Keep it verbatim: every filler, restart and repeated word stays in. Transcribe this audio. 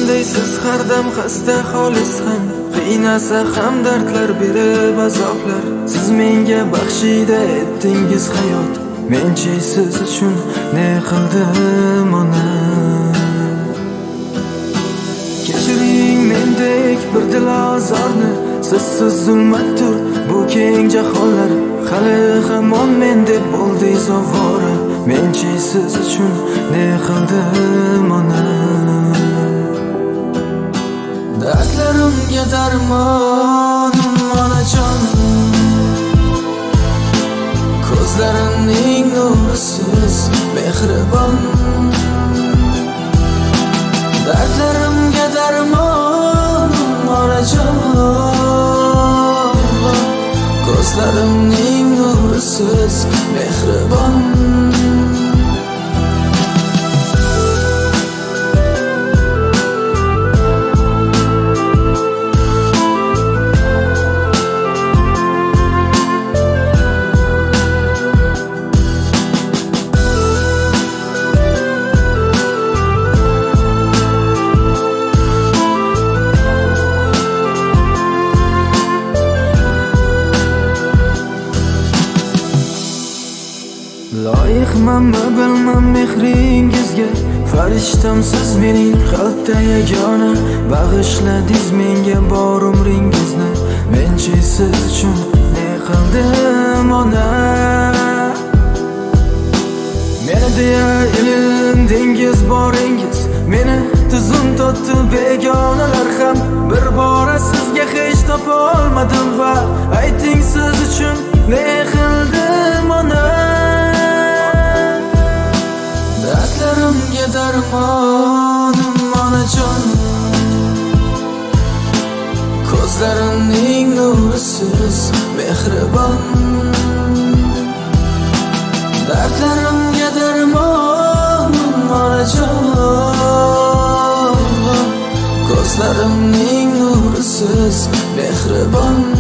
deysiz har dam xasta xolis ham, qiynasa ham dardlar berib azoblar. Siz menga baxshida etdingiz hayot, menchi siz uchun ne qildim ona. Kechiring mendek bir dilozorni, sizsiz zulmatdir bu keng jahonlar. Hali hamon men deb bo'ldingiz ovora, menchi siz uchun ne qildim ona. Dardlarimga darmonim onajon, ko'zlarimning nurisiz mehribon. Dardlarimga darmonim onajon, ko'zlarimning nurisiz mehribon. Loyiqmanmi bilmam mehringizga, farishtam siz mening qalbda yagona. Bag'ishladingiz menga bor umringizni, menchi siz uchun ne qildim ona. Meni deya ilindingiz boringiz, meni tuzum totdi begonalar ham. Bir bora sizga hech topa olmadim va ayting siz uchun ne qildim ona. Dardlarimga darmonim onajon, ko'zlarimning nurisiz mehribon. Dardlarimga darmonim onajon, ko'zlarimning nurisiz mehribon.